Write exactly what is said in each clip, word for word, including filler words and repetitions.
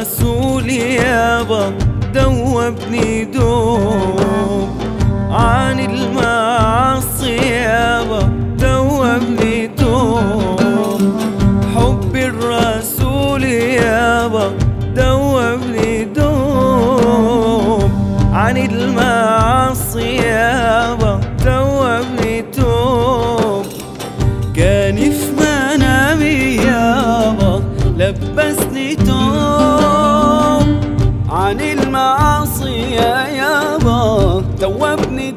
الرسول يابا دوبني دوب عن المعاصي يابا دوبني دوب حب الرسول يابا دوبني دوب عن المعاصي يابا دوبني دوب كان في منامي يابا لبسني توب عن المعاصي يابا دوبني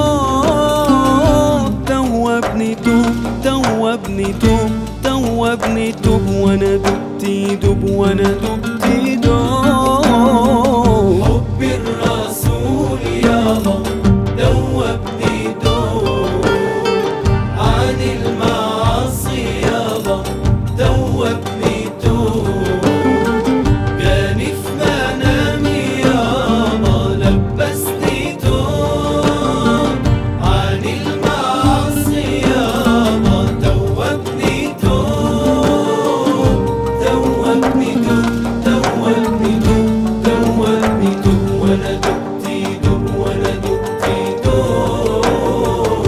توب دوبني توب دوبني توب دوبني توب وانا دبتي دب وانا دبتي دوب حب الرسول يابا دوبني دوب عن المعاصي يابا دوبني توب كان في منامي يابا لبسني توب عن المعاصي يابا دوبني توب دوبني توب دوبني توب دوبني توب وانا دبتي دب وانا دبتي توب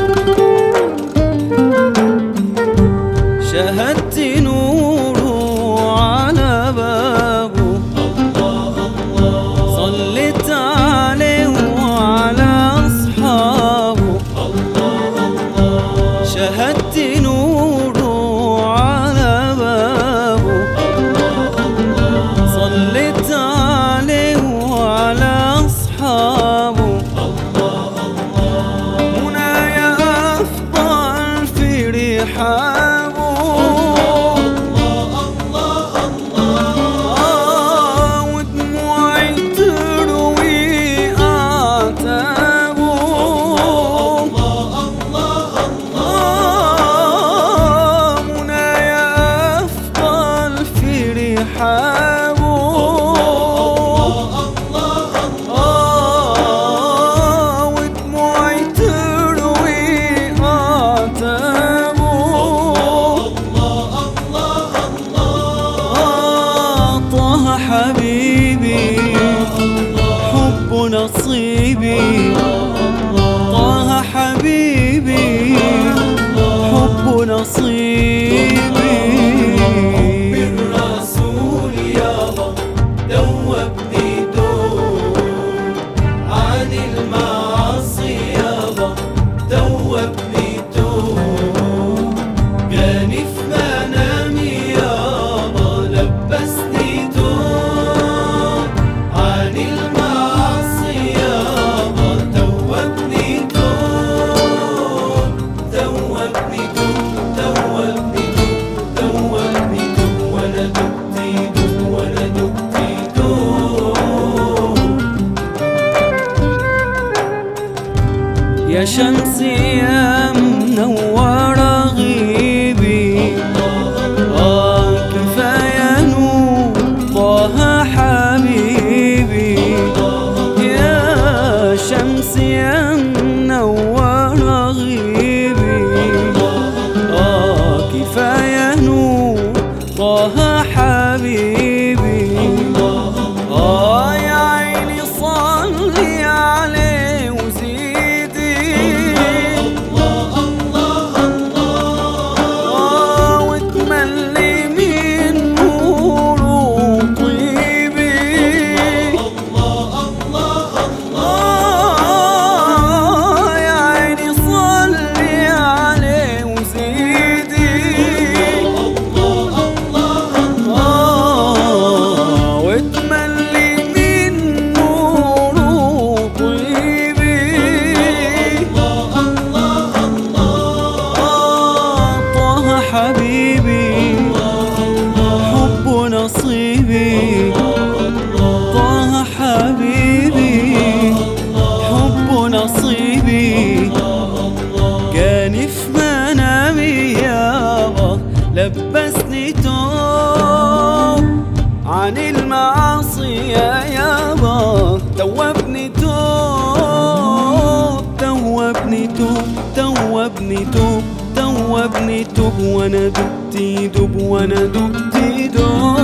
شهدت نوره على بابه الله الله صليت عليه وعلى أصحابه الله الله شهدت نوره على بابه صليت عليه وعلى أصحابه منايا أفضل في رحابه ودموعي تروي أعتابه منايا أفضل في رحابه ودموعي تروي أعتابه طه حبيبي حب نصيبي طه حبيبي حب نصيبي الرسول يابا دوبني دوب عن المعاصي يابا دوبني دوب كان في منامي يابا لبسني توب عن المعاصي يابا دوبني توب دوبني توب دوبني توب دوبني توب وانا دبتي دب وانا دبتي توب يا شمسي يا منورة غيبي آه كفاية نور طه حبيبي يا شمسي يا منورة غيبي آه كفاية نور طه حبيبي آه يا عيني صلي عليه وزيدي آه وتملي من نوره وطيبي آه يا عيني صلي عليه وزيدي آه وتملي من نوره وطيبي آه طه حبيبي حب نصيبي طه حبيبي حب نصيبي كان في منامي يابا لبسني توب عن المعاصي يابا دوبني توب دوبني توب دوبني توب دوبني توب وانا دبتي دب وانا دبتي دوب